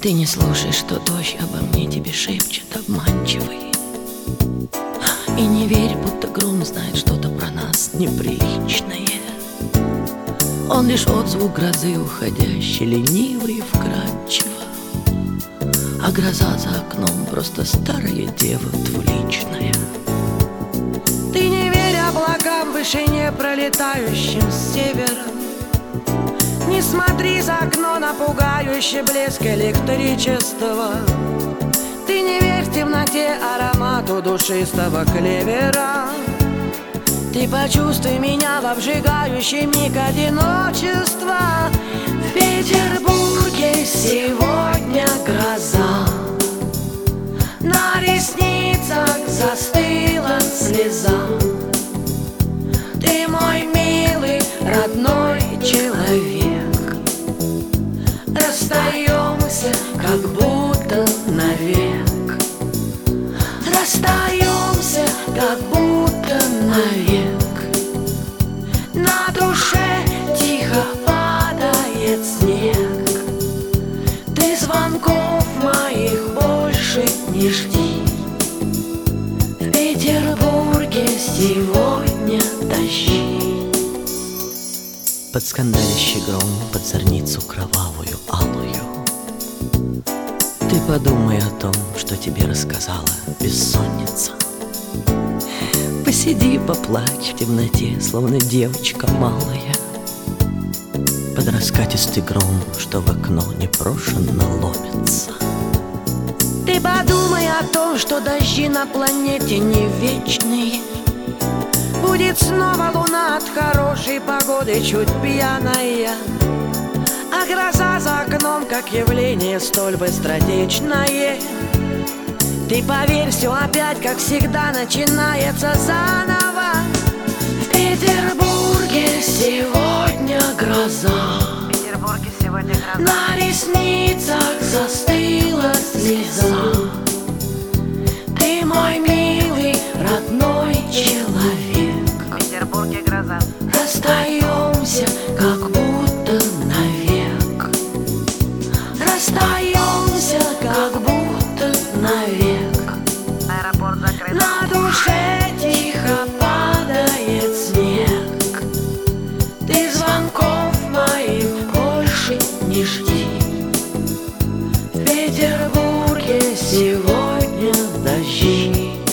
Ты не слушай, что дождь обо мне тебе шепчет обманчивый. И не верь, будто гром знает что-то про нас неприличное. Он лишь отзвук грозы уходящий, ленивый и вкрадчиво. А гроза за окном просто старая дева двуличная. Ты не верь облакам в вышине, пролетающим с севера. Не смотри за окно на пугающий блеск электричества. Ты не верь в темноте аромату душистого клевера. Ты почувствуй меня в обжигающий миг одиночества. В Петербурге сегодня гроза, на ресницах застыла слеза. Ты мой милый, родной человек. Расстаемся, как будто навек. Расстаемся, как будто навек. На душе тихо падает снег. Ты звонков моих больше не жди. В Петербурге сегодня дожди. Под скандалящий гром, под зорницу кровавую, алую. Ты подумай о том, что тебе рассказала бессонница. Посиди, поплачь в темноте, словно девочка малая. Под раскатистый гром, что в окно непрошенно ломится. Ты подумай о том, что дожди на планете не вечные. Будет снова луна от хорошей погоды чуть пьяная. А гроза за окном, как явление столь быстротечное. Ты поверь, все опять, как всегда, начинается заново. В Петербурге сегодня гроза. В Петербурге сегодня гроза. На ресницах застыла слеза. Ты мой милый, родной человек. В Петербурге гроза. Расстаемся, как будто навек. Расстаемся, как будто навек. Аэропорт закрыт. На душе тихо падает снег. Ты звонков моих больше не жди. В Петербурге сегодня дожди.